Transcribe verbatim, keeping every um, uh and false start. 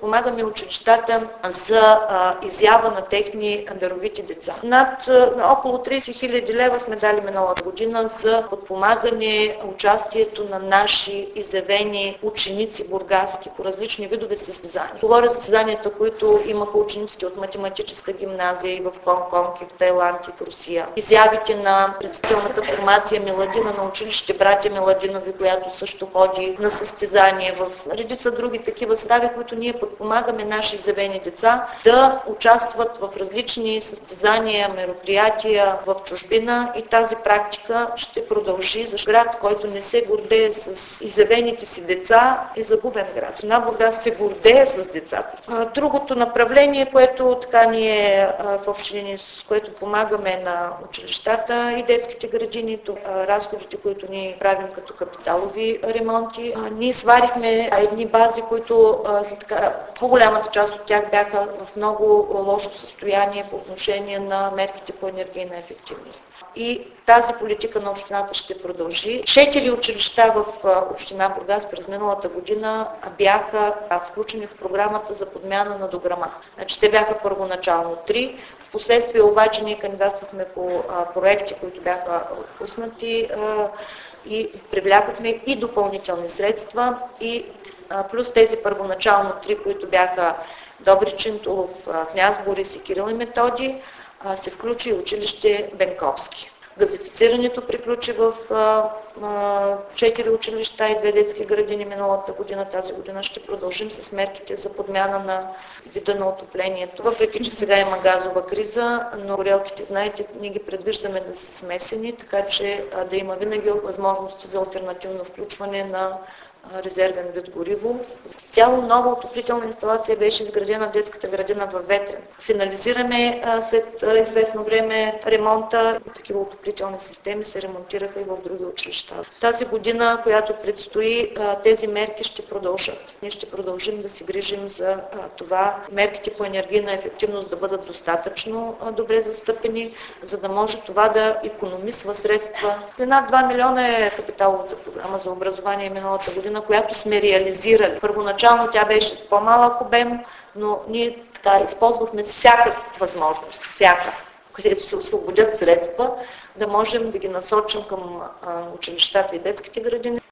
подпомагаме училищата за а, изява на техни даровити деца. Над а, около тридесет хиляди лева сме дали миналата година за подпомагане участието на наши изявени ученици бургаски по различни видове състезания. Говоря за състезанията, които имаха учениците от математическа гимназия и в Хонг-Конг, и в Тайланд, и в Русия. Изявите на представителната формация Миладина на училище братя Миладинови, която също ходи на състезание, в редица други такива състави, които ние подпомагаме наши изявени деца да участват в различни състезания, мероприятия в чужбина, и тази практика ще продължи, защото град, който не се гордее с изявените си деца, е загубен град. Община Бургас се гордее с децата. Другото направление, което така ние в общини, с което помагаме на училищата и детските градини, разходите, които ние правим като капиталови ремонти. Ние сварихме едни бази, които така, по-голямата част от тях бяха в много лошо състояние по отношение на мерките по енергийна ефективност. И тази политика на общината ще продължи. Четири училища в община Бургас през миналата година бяха включени в програмата за подмяна на дограма. Значи те бяха първоначално три. Впоследствие обаче ние кандидатствахме по а, проекти, които бяха отпуснати а, и привлякохме и допълнителни средства, и а, плюс тези първоначално три, които бяха Добричин, Тулов, Княз Борис и Кирил и Методи, а, се включи и училище Бенковски. Газифицирането приключи в четири училища и две детски градини миналата година. Тази година ще продължим с мерките за подмяна на вида на отоплението. Въпреки че сега има газова криза, но горелките, знаете, ние ги предвиждаме да са смесени, така че да има винаги възможности за алтернативно включване на резервен вид гориво. Цяло нова отоплителна инсталация беше изградена в детската градина във Ветрен. Финализираме а, след а, известно време ремонта. Такива отоплителни системи се ремонтираха и в други училища. Тази година, която предстои, а, тези мерки ще продължат. Ние ще продължим да се грижим за а, това мерките по енергийна ефективност да бъдат достатъчно а, добре застъпени, за да може това да икономисва средства. Над два милиона е капиталовата програма за образование миналата година, която сме реализирали. Първоначално тя беше с по-малък обем, но ние така използвахме всяка възможност, всяка, където се освободят средства, да можем да ги насочим към а, училищата и детските градини.